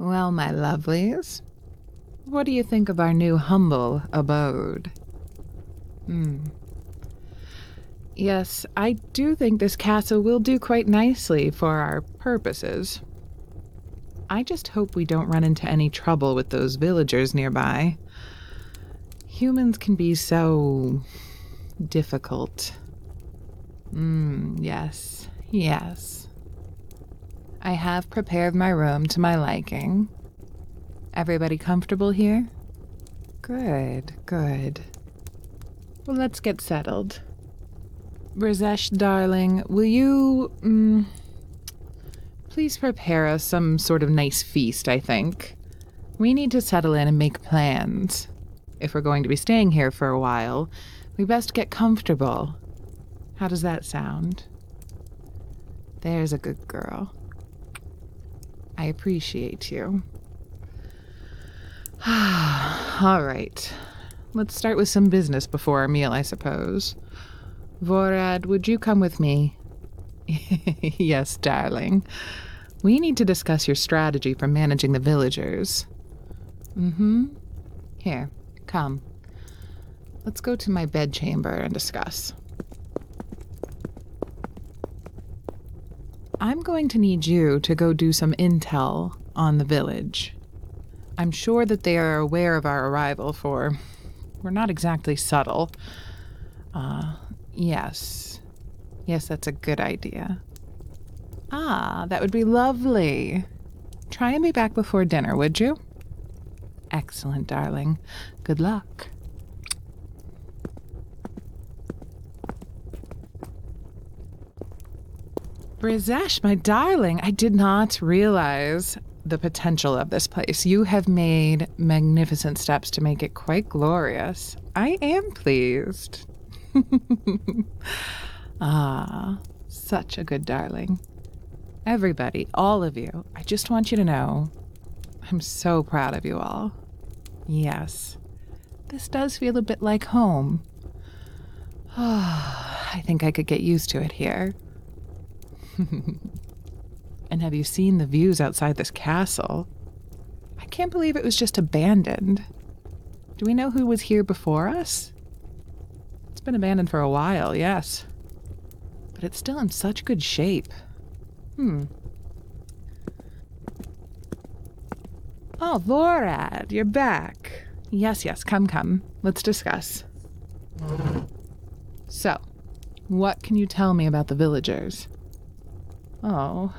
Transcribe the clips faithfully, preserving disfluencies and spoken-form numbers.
Well, my lovelies, what do you think of our new humble abode? Hmm. Yes, I do think this castle will do quite nicely for our purposes. I just hope we don't run into any trouble with those villagers nearby. Humans can be so difficult. Hmm, yes, yes. I have prepared my room to my liking. Everybody comfortable here? Good, good. Well, let's get settled. Brizesh, darling, will you, mm, please prepare us some sort of nice feast, I think. We need to settle in and make plans. If we're going to be staying here for a while, we best get comfortable. How does that sound? There's a good girl. I appreciate you. All right. Let's start with some business before our meal, I suppose. Vorad, would you come with me? Yes, darling. We need to discuss your strategy for managing the villagers. Mm-hmm. Here, come. Let's go to my bedchamber and discuss. I'm going to need you to go do some intel on the village. I'm sure that they are aware of our arrival, for we're not exactly subtle. Uh, yes. Yes, that's a good idea. Ah, that would be lovely. Try and be back before dinner, would you? Excellent, darling. Good luck. Brizesh, my darling, I did not realize the potential of this place. You have made magnificent steps to make it quite glorious. I am pleased. Ah, such a good darling. Everybody, all of you, I just want you to know, I'm so proud of you all. Yes, this does feel a bit like home. Oh, I think I could get used to it here. And have you seen the views outside this castle? I can't believe it was just abandoned. Do we know who was here before us? It's been abandoned for a while, yes. But it's still in such good shape. Hmm. Oh, Vorad, you're back. Yes, yes, come, come. Let's discuss. So, what can you tell me about the villagers? Oh.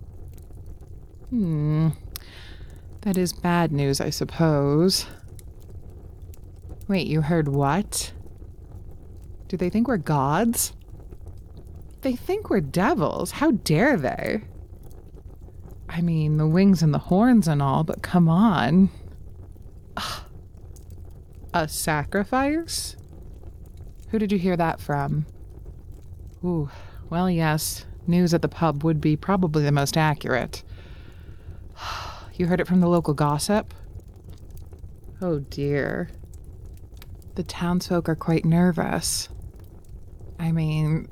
Hmm. That is bad news, I suppose. Wait, you heard what? Do they think we're gods? They think we're devils. How dare they? I mean, the wings and the horns and all, but come on. Ugh. A sacrifice? Who did you hear that from? Ooh, well, yes. News at the pub would be probably the most accurate. You heard it from the local gossip? Oh dear. The townsfolk are quite nervous. I mean,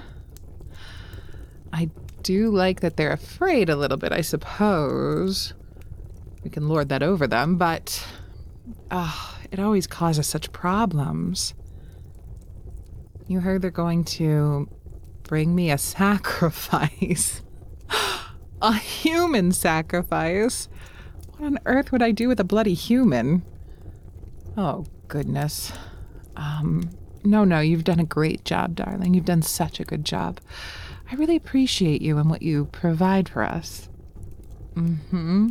I do like that they're afraid a little bit, I suppose. We can lord that over them, but oh, it always causes such problems. You heard they're going to bring me a sacrifice. A human sacrifice? What on earth would I do with a bloody human? Oh, goodness. Um, no, no, you've done a great job, darling. You've done such a good job. I really appreciate you and what you provide for us. Mm-hmm.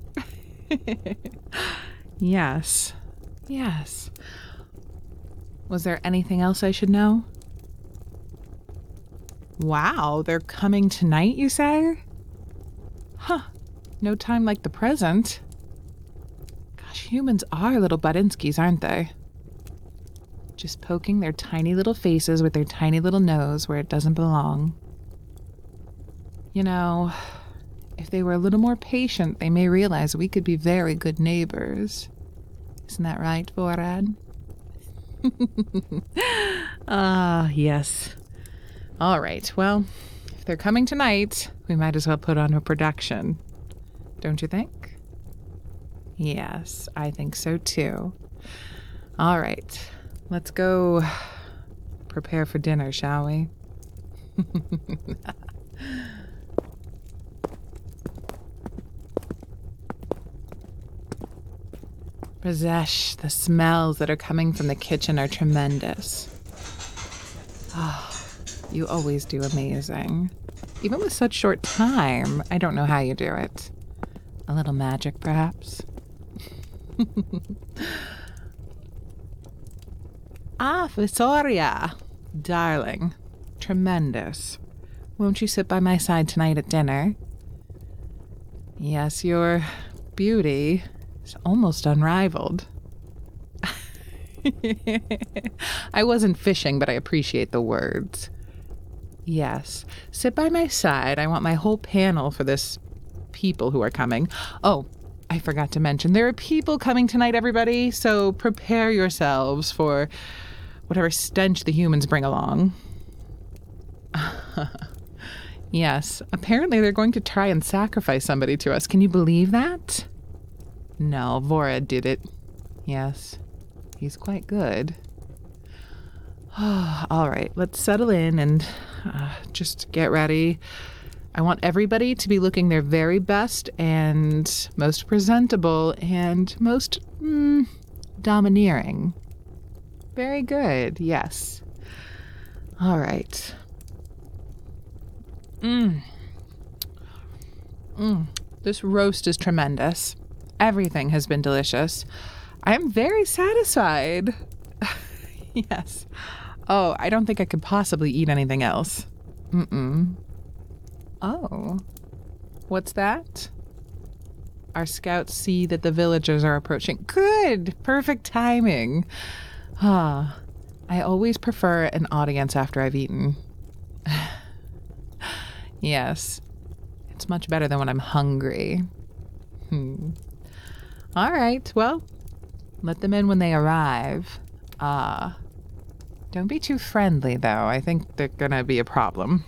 Yes. Yes. Was there anything else I should know? Wow, they're coming tonight, you say? Huh. No time like the present. Gosh, humans are little Budinskis, aren't they? Just poking their tiny little faces with their tiny little nose where it doesn't belong. You know, if they were a little more patient, they may realize we could be very good neighbors. Isn't that right, Vorad? Ah, yes. All right, well, if they're coming tonight, we might as well put on a production. Don't you think? Yes, I think so too. All right, let's go prepare for dinner, shall we? Razesh, the smells that are coming from the kitchen are tremendous. Oh, you always do amazing. Even with such short time, I don't know how you do it. A little magic, perhaps? Ah, Visoria. Darling. Tremendous. Won't you sit by my side tonight at dinner? Yes, your beauty is almost unrivaled. I wasn't fishing, but I appreciate the words. Yes, sit by my side. I want my whole panel for this people who are coming. Oh, I forgot to mention, there are people coming tonight, everybody, so prepare yourselves for whatever stench the humans bring along. Yes, apparently they're going to try and sacrifice somebody to us. Can you believe that? No, Vora did it. Yes, he's quite good. All right, let's settle in and uh, just get ready. I want everybody to be looking their very best and most presentable and most mm, domineering. Very good, yes. All right. Mmm. Mmm. This roast is tremendous. Everything has been delicious. I am very satisfied. Yes. Oh, I don't think I could possibly eat anything else. Mm-mm. Oh. What's that? Our scouts see that the villagers are approaching. Good! Perfect timing. Ah, I always prefer an audience after I've eaten. Yes. It's much better than when I'm hungry. Hmm. All right, well, let them in when they arrive. Ah. Uh, don't be too friendly, though. I think they're gonna be a problem.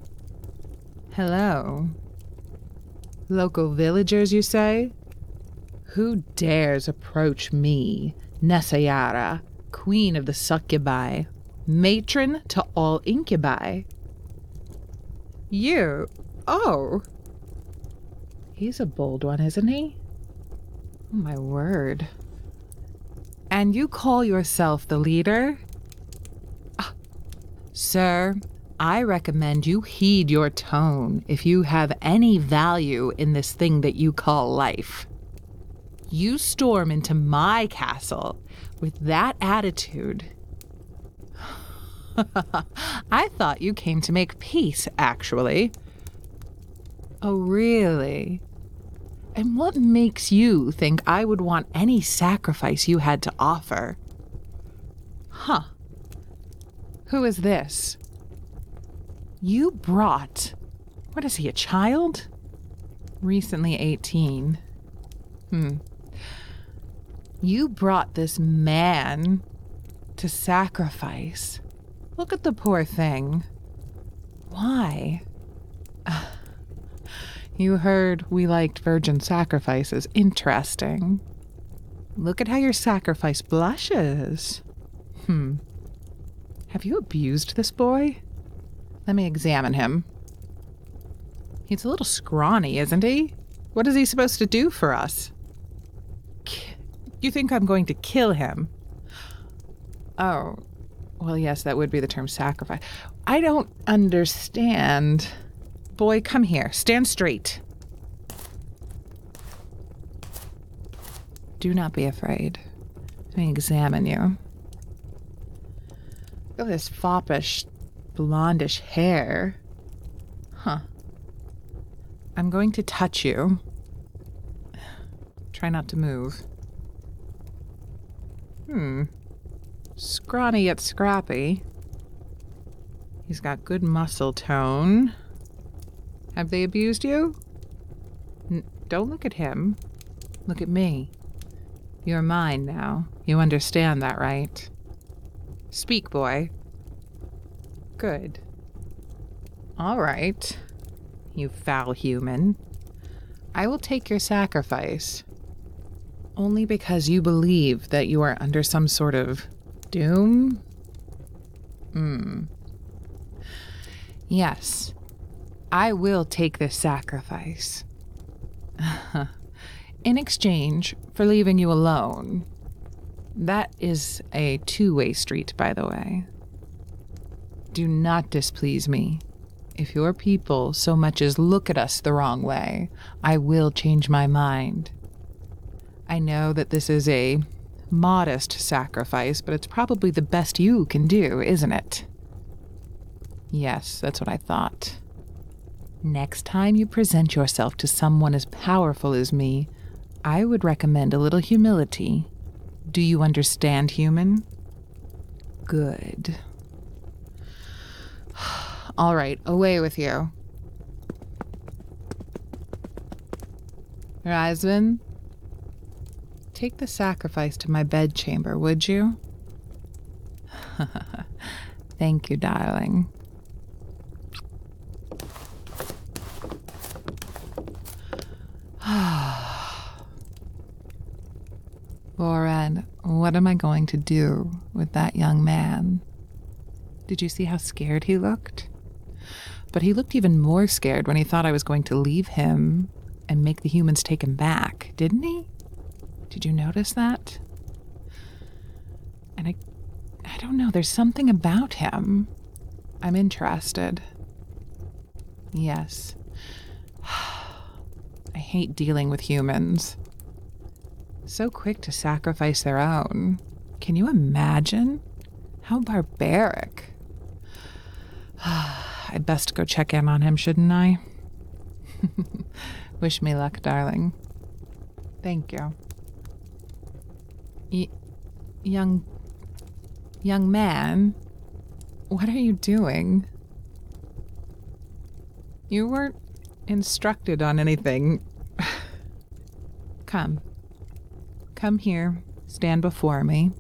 Hello. Local villagers, you say? Who dares approach me, Nesayara, queen of the succubi, matron to all incubi? You? Oh. He's a bold one, isn't he? Oh, my word. And you call yourself the leader? Ah, sir, I recommend you heed your tone if you have any value in this thing that you call life. You storm into my castle with that attitude. I thought you came to make peace, actually. Oh, really? And what makes you think I would want any sacrifice you had to offer? Huh. Who is this? You brought... What is he, a child? Recently eighteen. Hmm. You brought this man to sacrifice. Look at the poor thing. Why? Uh, you heard we liked virgin sacrifices. Interesting. Look at how your sacrifice blushes. Hmm. Have you abused this boy? Let me examine him. He's a little scrawny, isn't he? What is he supposed to do for us? K- you think I'm going to kill him? Oh, well, yes, that would be the term sacrifice. I don't understand. Boy, come here. Stand straight. Do not be afraid. Let me examine you. Look at this foppish, blondish hair. Huh. I'm going to touch you. Try not to move. Hmm. Scrawny yet scrappy. He's got good muscle tone. Have they abused you? N- don't look at him. Look at me. You're mine now. You understand that, right? Speak, boy. Good. All right. You foul human. I will take your sacrifice. Only because you believe that you are under some sort of doom? Hmm. Yes, I will take this sacrifice. In exchange for leaving you alone. That is a two-way street, by the way. Do not displease me. If your people so much as look at us the wrong way, I will change my mind. I know that this is a modest sacrifice, but it's probably the best you can do, isn't it? Yes, that's what I thought. Next time you present yourself to someone as powerful as me, I would recommend a little humility. Do you understand, human? Good. All right, away with you. Rizvan, take the sacrifice to my bedchamber, would you? Thank you, darling. Voran, what am I going to do with that young man? Did you see how scared he looked? But he looked even more scared when he thought I was going to leave him and make the humans take him back, didn't he? Did you notice that? And I, I don't know, there's something about him. I'm interested. Yes. I hate dealing with humans. So quick to sacrifice their own. Can you imagine? How barbaric. I'd best go check in on him, shouldn't I? Wish me luck, darling. Thank you. Y- young... Young man? What are you doing? You weren't instructed on anything. Come. Come here. Stand before me.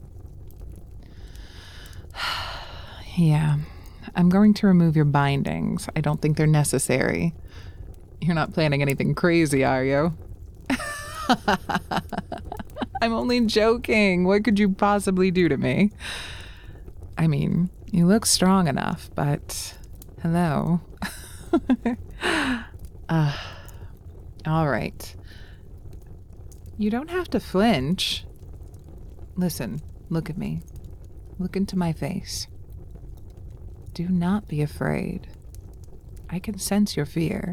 Yeah. I'm going to remove your bindings. I don't think they're necessary. You're not planning anything crazy, are you? I'm only joking. What could you possibly do to me? I mean, you look strong enough, but hello. uh, all right. You don't have to flinch. Listen, look at me. Look into my face. Do not be afraid. I can sense your fear.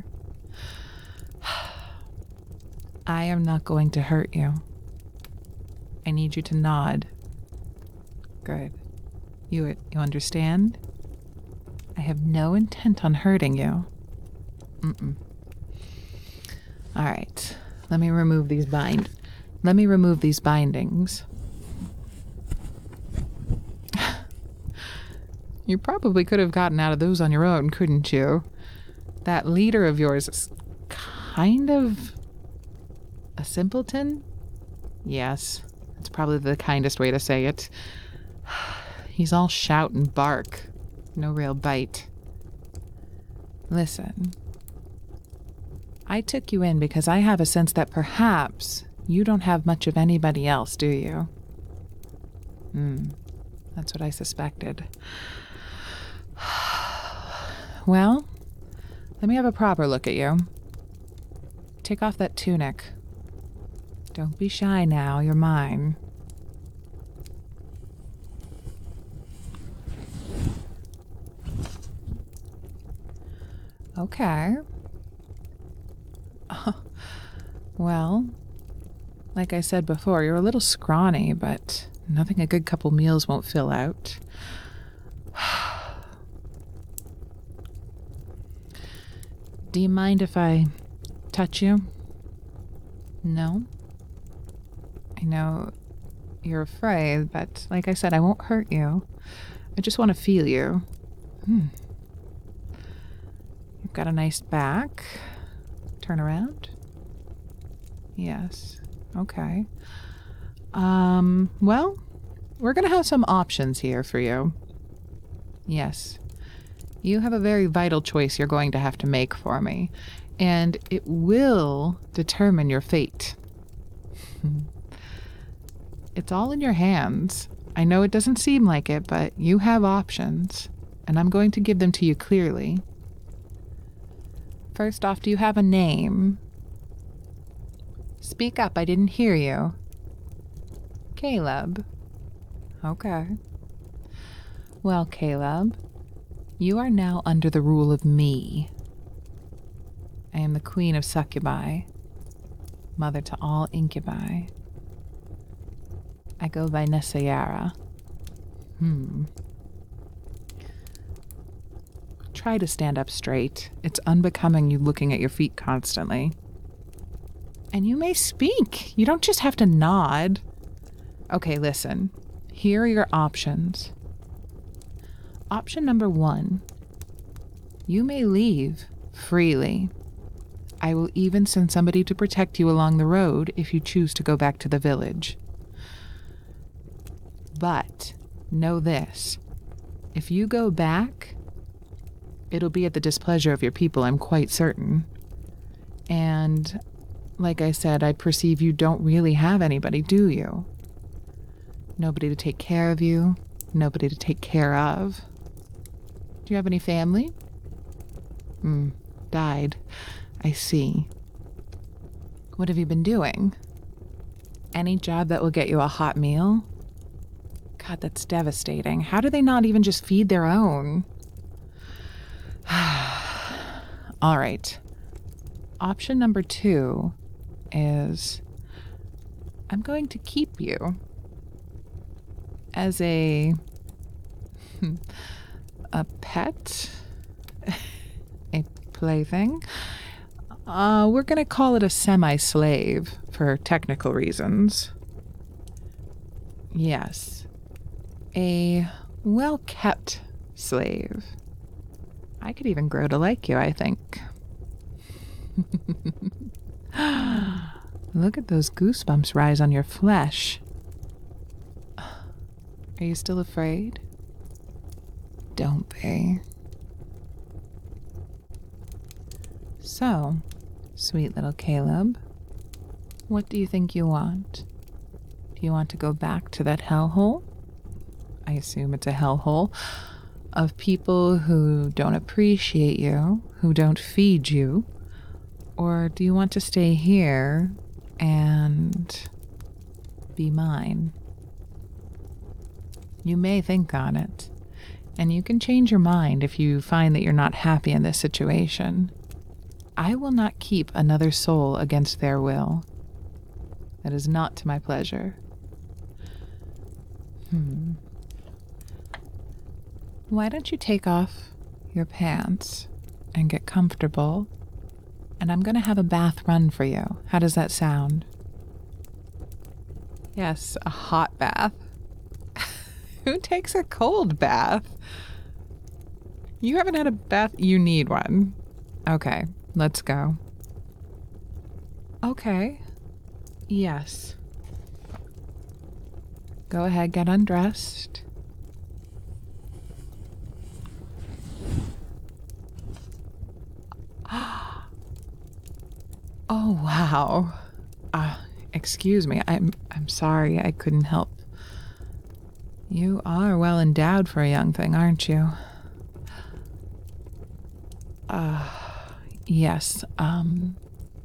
I am not going to hurt you. I need you to nod. Good. You, you understand? I have no intent on hurting you. Mm-mm. All right. Let me remove these bind. Let me remove these bindings. You probably could have gotten out of those on your own, couldn't you? That leader of yours is kind of a simpleton? Yes, that's probably the kindest way to say it. He's all shout and bark. No real bite. Listen. I took you in because I have a sense that perhaps you don't have much of anybody else, do you? Hmm. That's what I suspected. Well, let me have a proper look at you. Take off that tunic. Don't be shy now, you're mine. Okay. Well, like I said before, you're a little scrawny, but nothing a good couple meals won't fill out. Do you mind if I touch you? No? I know you're afraid, but like I said, I won't hurt you. I just want to feel you. Hmm. You've got a nice back. Turn around. Yes. Okay. Um, well, we're going to have some options here for you. Yes. You have a very vital choice you're going to have to make for me, and it will determine your fate. It's all in your hands. I know it doesn't seem like it, but you have options, and I'm going to give them to you clearly. First off, do you have a name? Speak up, I didn't hear you. Caleb. Okay. Well, Caleb, you are now under the rule of me. I am the queen of succubi, mother to all incubi. I go by Nessayara. Hmm. Try to stand up straight. It's unbecoming you looking at your feet constantly. And you may speak. You don't just have to nod. Okay, listen. Here are your options. Option number one. You may leave freely. I will even send somebody to protect you along the road if you choose to go back to the village. But know this. If you go back, it'll be at the displeasure of your people, I'm quite certain. And like I said, I perceive you don't really have anybody, do you? Nobody to take care of you, nobody to take care of. Do you have any family? Hmm, died. I see. What have you been doing? Any job that will get you a hot meal? God, that's devastating. How do they not even just feed their own? All right. Option number two is I'm going to keep you as a a pet, a plaything. Uh, we're going to call it a semi-slave for technical reasons. Yes. A well-kept slave. I could even grow to like you, I think. Look at those goosebumps rise on your flesh. Are you still afraid? Don't be. So, sweet little Caleb, what do you think you want? Do you want to go back to that hellhole? I assume it's a hellhole of people who don't appreciate you, who don't feed you, or do you want to stay here and be mine? You may think on it, and you can change your mind if you find that you're not happy in this situation. I will not keep another soul against their will. That is not to my pleasure. Hmm. Why don't you take off your pants and get comfortable? And I'm going to have a bath run for you. How does that sound? Yes, a hot bath. Who takes a cold bath? You haven't had a bath? You need one. Okay, let's go. Okay. Yes. Go ahead, get undressed. Oh, wow. Uh, excuse me. I'm I'm sorry. I couldn't help. You are well endowed for a young thing, aren't you? Uh, yes. Um,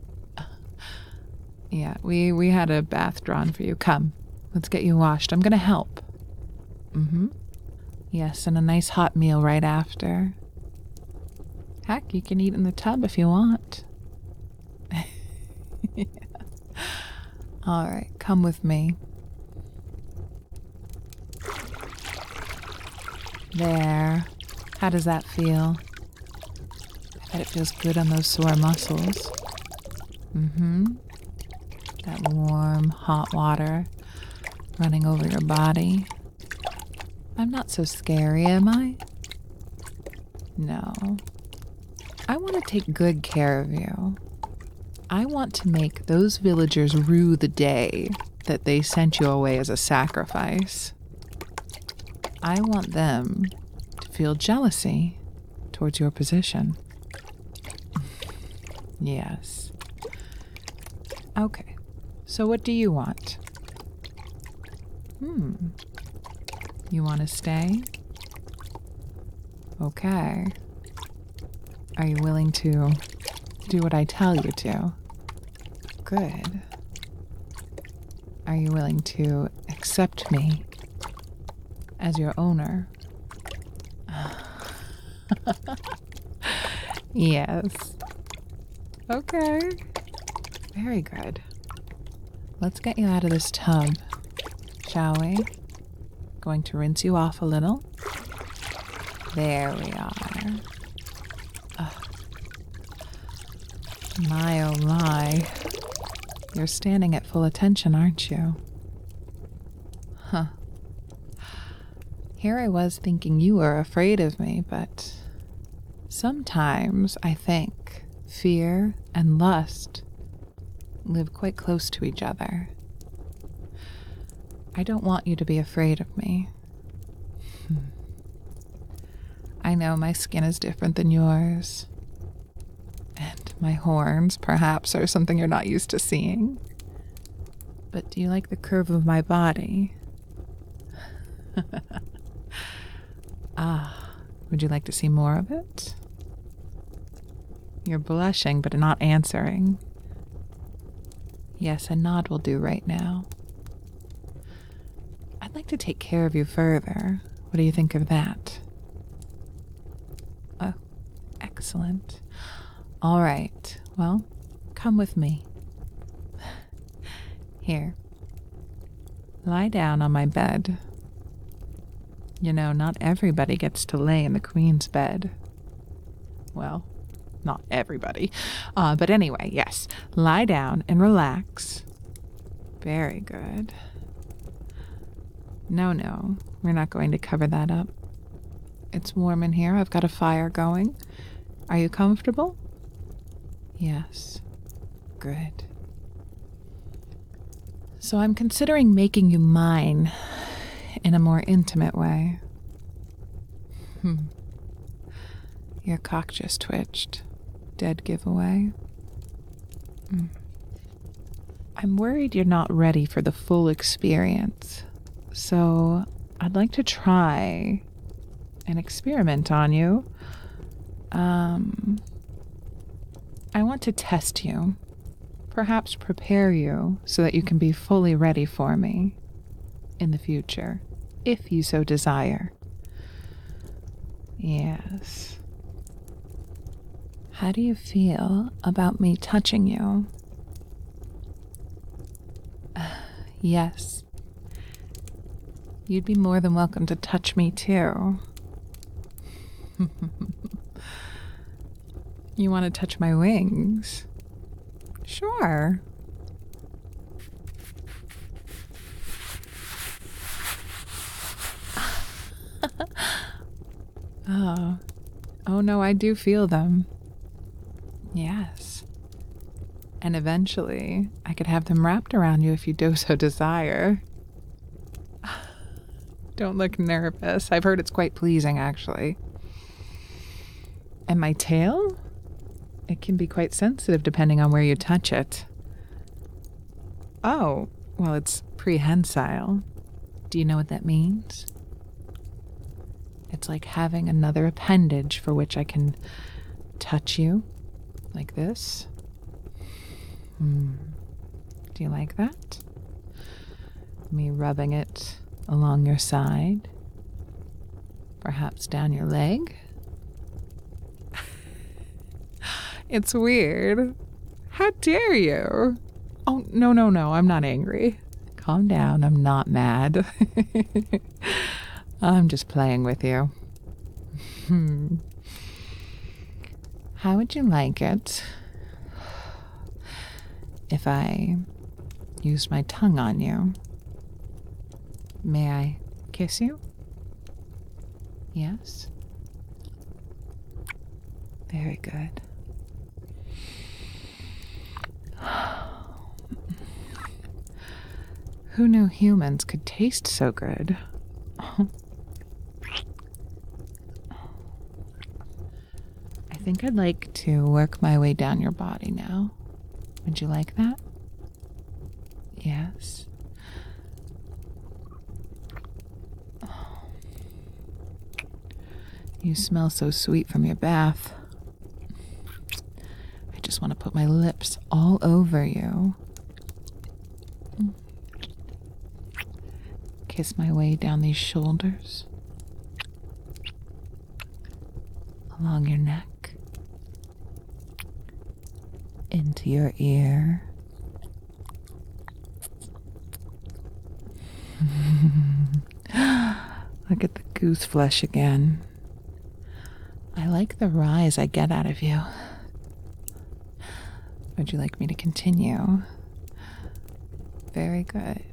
yeah, we, we had a bath drawn for you. Come, let's get you washed. I'm going to help. Mm-hmm. Yes, and a nice hot meal right after. Heck, you can eat in the tub if you want. Yeah. All right, come with me. There. How does that feel? I bet it feels good on those sore muscles. Mm-hmm. That warm, hot water running over your body. I'm not so scary, am I? No. I want to take good care of you. I want to make those villagers rue the day that they sent you away as a sacrifice. I want them to feel jealousy towards your position. Yes. Okay, so what do you want? Hmm. You want to stay? Okay. Are you willing to do what I tell you to? Good. Are you willing to accept me as your owner? Yes. Okay. Very good. Let's get you out of this tub, shall we? Going to rinse you off a little. There we are. Ugh. My oh my. You're standing at full attention, aren't you? Huh. Here I was thinking you were afraid of me, but sometimes I think fear and lust live quite close to each other. I don't want you to be afraid of me. Hmm. I know my skin is different than yours. And my horns, perhaps, are something you're not used to seeing. But do you like the curve of my body? Ah, would you like to see more of it? You're blushing, but not answering. Yes, a nod will do right now. I'd like to take care of you further. What do you think of that? Oh, excellent. All right, well, come with me. Here. Lie down on my bed. You know, not everybody gets to lay in the Queen's bed. Well, not everybody. Uh, but anyway, yes. Lie down and relax. Very good. No, no, we're not going to cover that up. It's warm in here. I've got a fire going. Are you comfortable? Yes. Good. So I'm considering making you mine in a more intimate way. Hmm. Your cock just twitched. Dead giveaway. Mm. I'm worried you're not ready for the full experience. So I'd like to try an experiment on you. Um, I want to test you. Perhaps prepare you so that you can be fully ready for me in the future, if you so desire. Yes. How do you feel about me touching you? Uh, yes. You'd be more than welcome to touch me too. You want to touch my wings? Sure. Oh. Oh no, I do feel them. Yes. And eventually, I could have them wrapped around you if you do so desire. Don't look nervous. I've heard it's quite pleasing, actually. And my tail? It can be quite sensitive depending on where you touch it. Oh, well, it's prehensile. Do you know what that means? It's like having another appendage for which I can touch you, like this. Hmm. Do you like that? Me rubbing it along your side, perhaps down your leg. It's weird. How dare you? Oh, no, no, no, I'm not angry. Calm down, I'm not mad. I'm just playing with you. Hmm. How would you like it if I used my tongue on you? May I kiss you? Yes? Very good. Who knew humans could taste so good? I think I'd like to work my way down your body now. Would you like that? Yes. You smell so sweet from your bath. I just want to put my lips all over you. Kiss my way down these shoulders, along your neck, into your ear. Look at the goose flesh again. I like the rise I get out of you. Would you like me to continue? Very good.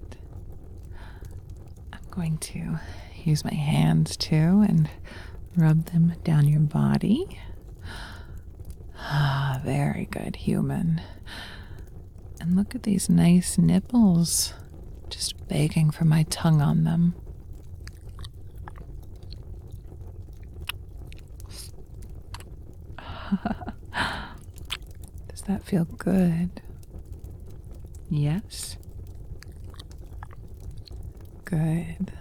I'm going to use my hands too and rub them down your body. Ah, very good, human. And look at these nice nipples, just begging for my tongue on them. Does that feel good? Yes? Good.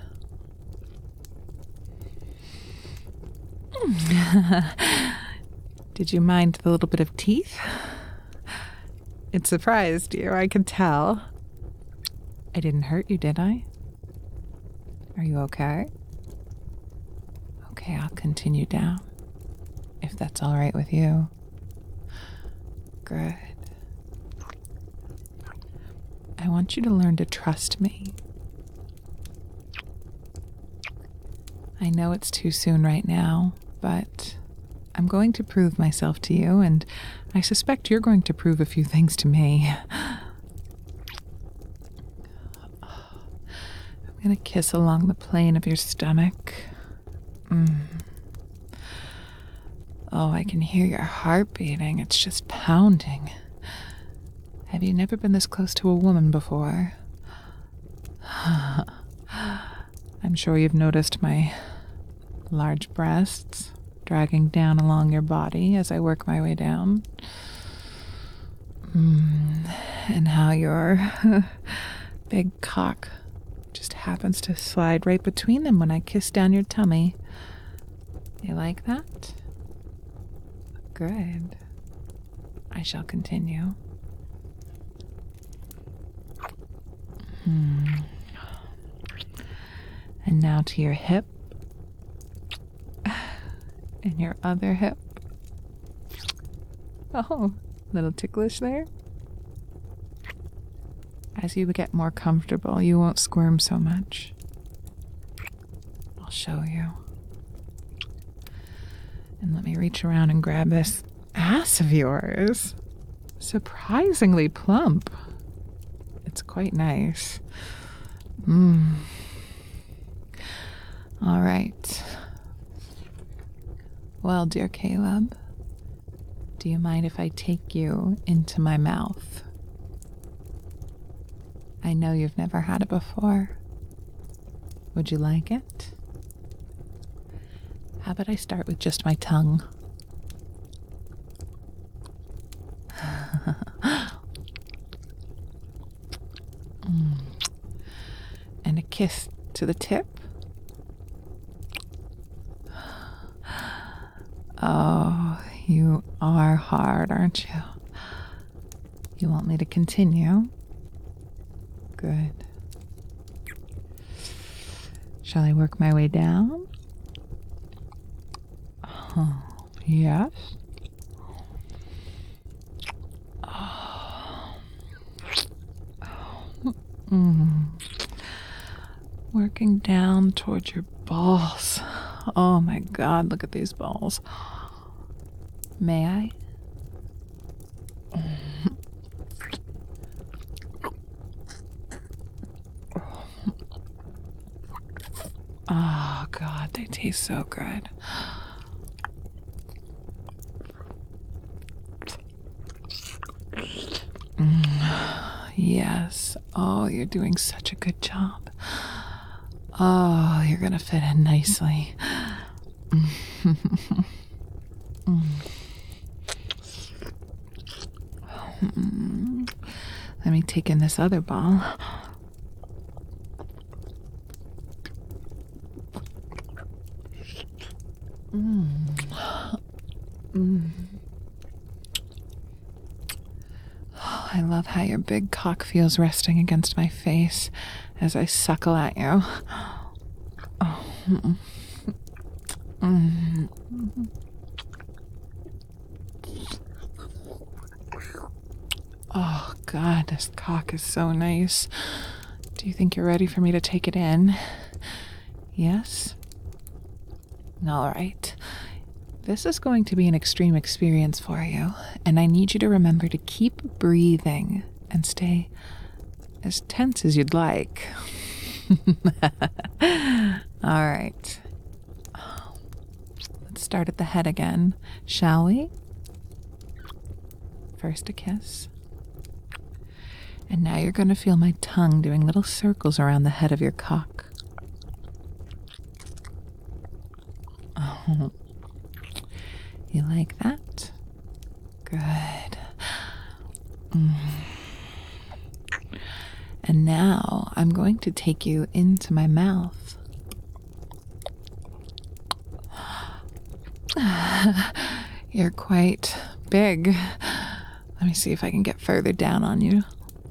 Did you mind the little bit of teeth? It surprised you, I could tell. I didn't hurt you, did I? Are you okay? Okay, I'll continue down, if that's all right with you. Good. I want you to learn to trust me. I know it's too soon right now, but I'm going to prove myself to you, and I suspect you're going to prove a few things to me. I'm going to kiss along the plane of your stomach. Mm. Oh, I can hear your heart beating. It's just pounding. Have you never been this close to a woman before? I'm sure you've noticed my large breasts dragging down along your body as I work my way down. Mm, and how your big cock just happens to slide right between them when I kiss down your tummy. You like that? Good. I shall continue. Hmm. And now to your hip. And your other hip. Oh, little ticklish there. As you get more comfortable, you won't squirm so much. I'll show you. And let me reach around and grab this ass of yours. Surprisingly plump. It's quite nice. Mmm. All right. Well, dear Caleb, do you mind if I take you into my mouth? I know you've never had it before. Would you like it? How about I start with just my tongue? mm. And a kiss to the tip. Oh, you are hard, aren't you? You want me to continue? Good. Shall I work my way down? Oh, yes. Oh. Mm. Working down towards your balls. Oh my God, look at these balls. May I? Oh God, they taste so good. Mm, yes. Oh, you're doing such a good job. Oh, you're gonna fit in nicely. mm. Let me take in this other ball. Mm. Mm. Oh, I love how your big cock feels resting against my face as I suckle at you. Oh. Mm. Oh, God, this cock is so nice. Do you think you're ready for me to take it in? Yes? All right. This is going to be an extreme experience for you, and I need you to remember to keep breathing and stay as tense as you'd like. All right. Let's start at the head again, shall we? First a kiss. And now you're going to feel my tongue doing little circles around the head of your cock. Oh. You like that? Good. Mm. And now I'm going to take you into my mouth. You're quite big. Let me see if I can get further down on you.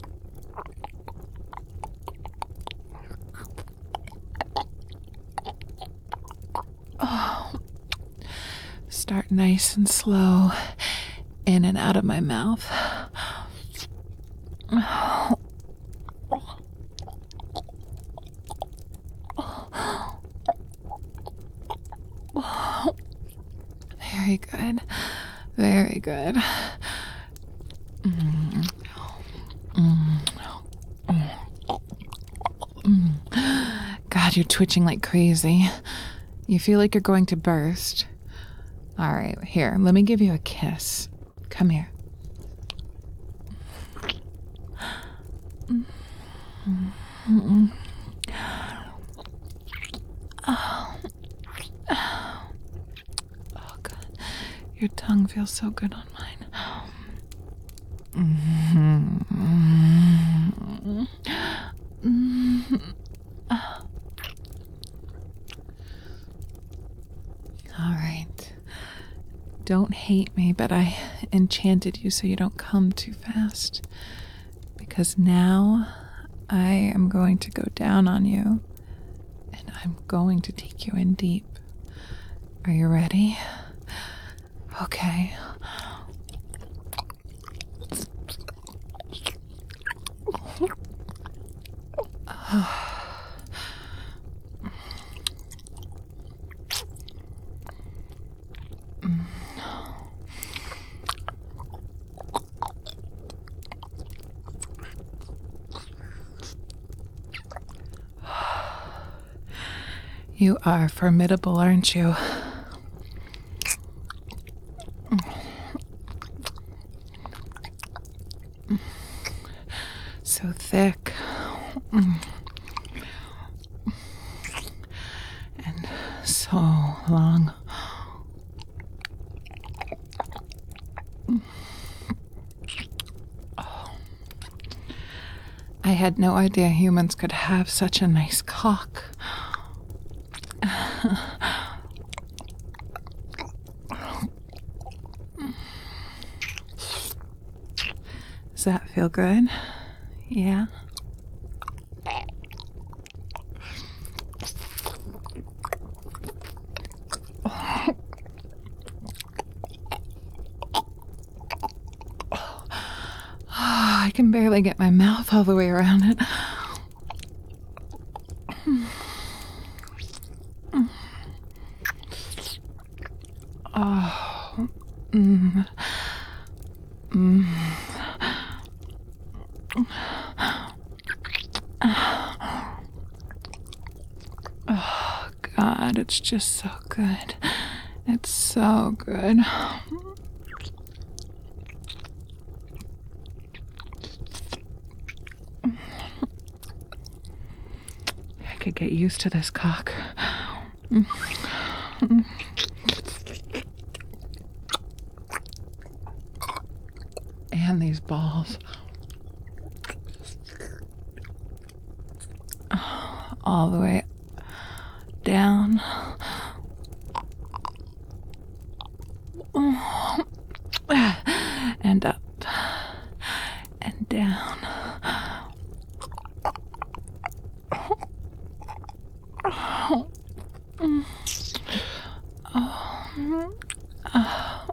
Oh. Start nice and slow, in and out of my mouth. Very good. Very good. Mm. Mm. Mm. God, you're twitching like crazy. You feel like you're going to burst. All right, here, let me give you a kiss. Come here. Mm-mm. Oh. Oh. Oh, God. Your tongue feels so good on mine. Mm-hmm. Mm-hmm. Oh. All right. Don't hate me, but I enchanted you so you don't come too fast. Because now I am going to go down on you, and I'm going to take you in deep. Are you ready? Okay. You are formidable, aren't you? So thick. And so long. Oh. I had no idea humans could have such a nice cock. Does that feel good? Yeah? Oh. I can barely get my mouth all the way around it. Oh. Mm. Mm. Oh, God, it's just so good. It's so good. I could get used to this cock. And these balls. All the way down. And up. And down. Oh. Oh. Oh.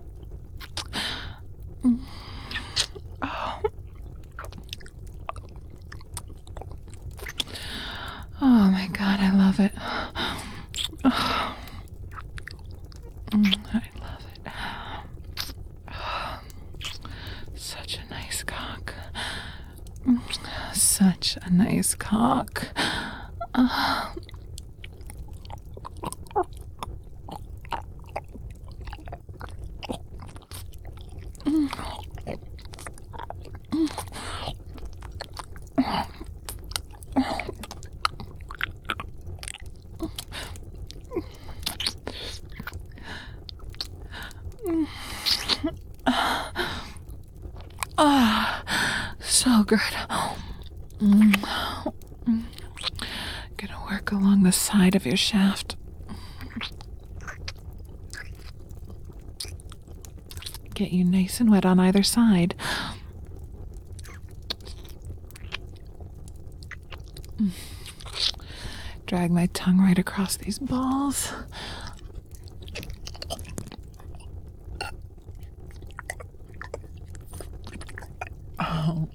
Oh my God, I love it. Oh. I love it. Oh. Such a nice cock. Such a nice cock. Oh. Ah, so good. Mm. Gonna work along the side of your shaft. Get you nice and wet on either side. Drag my tongue right across these balls. Oh.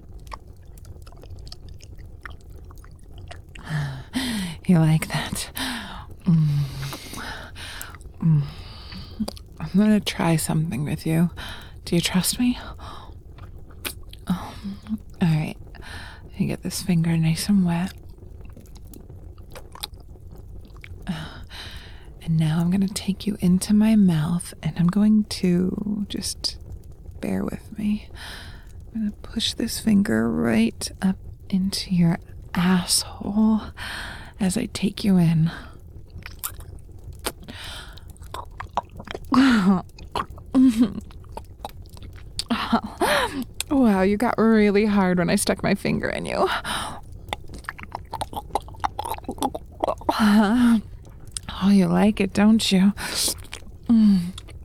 You like that? Mm. Mm. I'm gonna try something with you. Do you trust me? Oh. All right. You get this finger nice and wet. And now I'm going to take you into my mouth, and I'm going to just bear with me. I'm going to push this finger right up into your asshole as I take you in. Wow, you got really hard when I stuck my finger in you. Oh, you like it, don't you? Mm.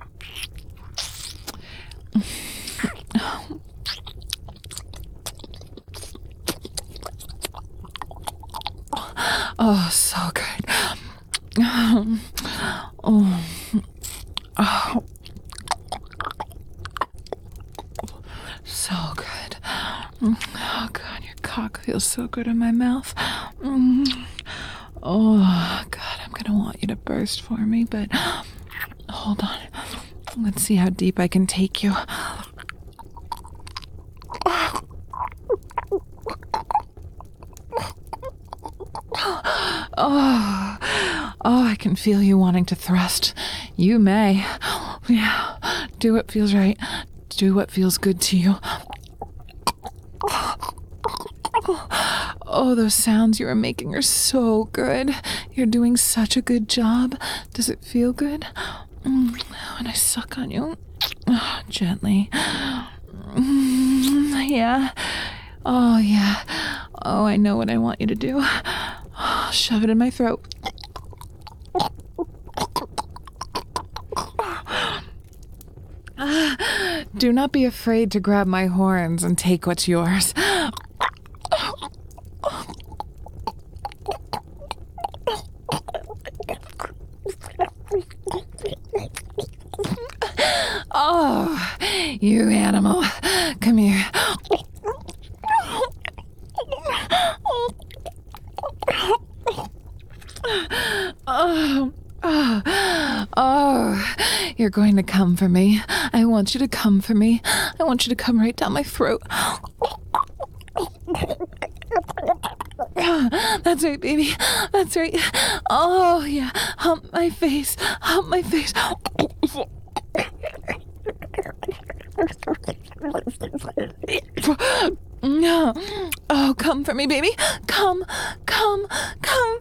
Oh, so good. Oh. Oh. So good. Oh, God, your cock feels so good in my mouth. Mm. Oh, God, I'm going to want you to burst for me, but hold on. Let's see how deep I can take you. Oh, oh, I can feel you wanting to thrust. You may. Yeah, do what feels right. Do what feels good to you. Oh, those sounds you are making are so good. You're doing such a good job. Does it feel good? Mm, when I suck on you, oh, gently. Mm, yeah. Oh, yeah. Oh, I know what I want you to do. Oh, shove it in my throat. Do not be afraid to grab my horns and take what's yours. Oh, you animal. Come here. Oh, oh, oh, you're going to come for me. I want you to come for me. I want you to come right down my throat. That's right, baby. That's right. Oh, yeah. Hump my face. Hump my face. Oh, come for me, baby. Come, come, come.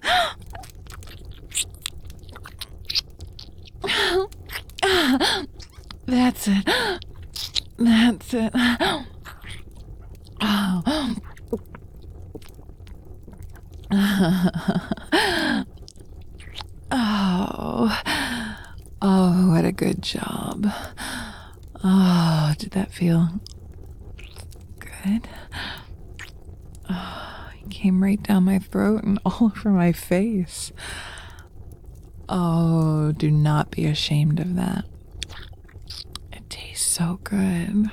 That's it. That's it. Oh. Oh. Oh, what a good job. Oh, did that feel good? Oh, it came right down my throat and all over my face. Oh, do not be ashamed of that. It tastes so good.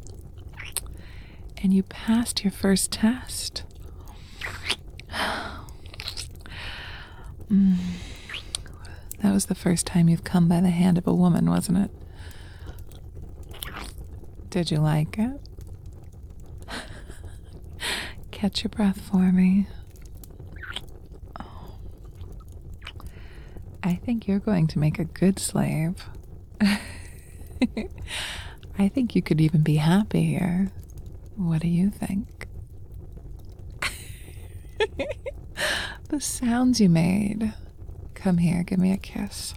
And you passed your first test. Mm. That was the first time you've come by the hand of a woman, wasn't it? Did you like it? Catch your breath for me. Oh. I think you're going to make a good slave. I think you could even be happy here. What do you think? The sounds you made. Come here, give me a kiss.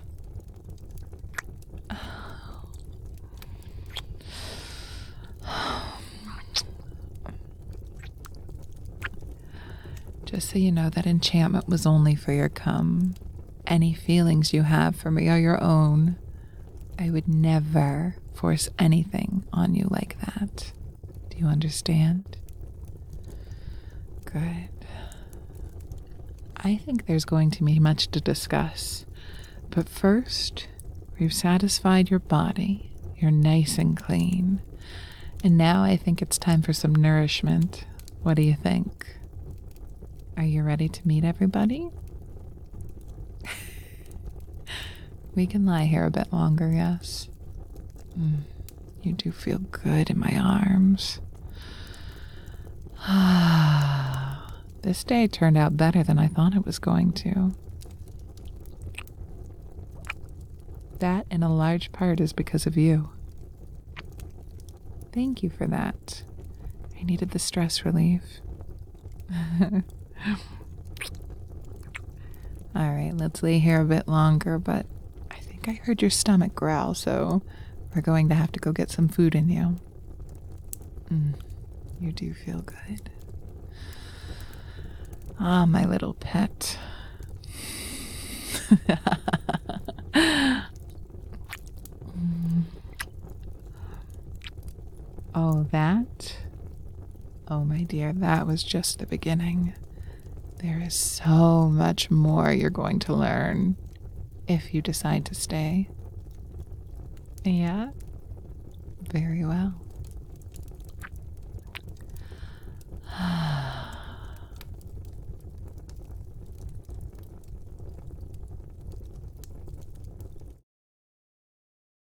Just so you know, that enchantment was only for your cum. Any feelings you have for me are your own. I would never force anything on you like that. Do you understand? Good. I think there's going to be much to discuss. But first, we've satisfied your body. You're nice and clean. And now I think it's time for some nourishment. What do you think? Are you ready to meet everybody? We can lie here a bit longer, yes? Mm, you do feel good in my arms. This day turned out better than I thought it was going to. That, in a large part, is because of you. Thank you for that. I needed the stress relief. Alright, let's lay here a bit longer, but I think I heard your stomach growl, so we're going to have to go get some food in you. Mm, you do feel good. Ah, my little pet. Oh, that? Oh, my dear, that was just the beginning. There is so much more you're going to learn if you decide to stay. Yeah? Very well.